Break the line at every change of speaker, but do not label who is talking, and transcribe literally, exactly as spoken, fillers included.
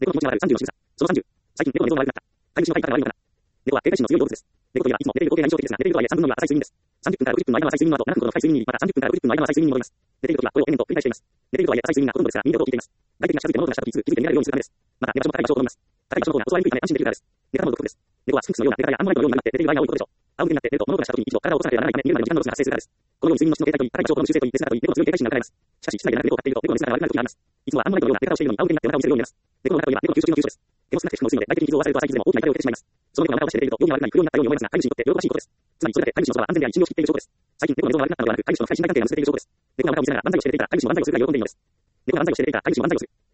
猫の気持ちが悪いさんじゅうの仕草。そのさんじゅう。最近猫の寝相が悪くなった。飼い主の飼い方が悪いのかな。猫は警戒心の強い動物です。猫といえばいつも寝ている合計が印象的ですが、寝ているとはいえさんぶんのには浅い睡眠です。さんじゅっぷんからろくじゅっぷんの間の浅い睡眠の後、ななふんほどの深い睡眠に、またさんじゅっぷんからろくじゅっぷんの間の浅い睡眠に戻ります。寝ているときは声を延々と繰り返しています。寝ているとはいえ浅い睡眠がほとんどですが、耳で音を聞いています。外敵が近づいて物音がしたとき、気づいて見られるようにするためです。また、寝場所も高い場所を好みます。高い場所の方が襲われにくいため安心できるからです。寝方も独特です。猫はスフィンクスのような寝方やアンモナイトのようになって寝ている場合が多いことでしょう。仰向けになって寝ると物音がしたときに一度体を起こさなければならないため、寝るまでの時間のロスが発生するからです。このように睡眠の質の低下といい、高い場所の修正といい、別などといい、猫の強い警戒心が伺えます。しかし、室内でなく猫を飼っていると、猫の寝姿が悪くなる時があります。いつもはアンモナイトのような寝方をしているのに、仰向けになってお腹を見せるようになります。猫の中といえば、猫の給食の急所です。毛も少なくて服も薄いので、外敵に傷を負わせると浅い傷でも大きな痛手を受けてしまいます。その猫がお腹をして寝ていると、容疑が悪くなり不良になったように思いますが、飼い主にとって喜ばしいことです。つまり、それだけ飼い主のそばは安全であり、信用しきっている証拠です。最近、猫の寝相が悪くなったのではなく、飼い主との深い信頼関係が結べている証拠です。猫がお腹を見せながら漫才をして寝ていたら、飼い主も漫才をするが喜んでいるのです。猫が漫才をして寝ていたら、飼い主も漫才をする。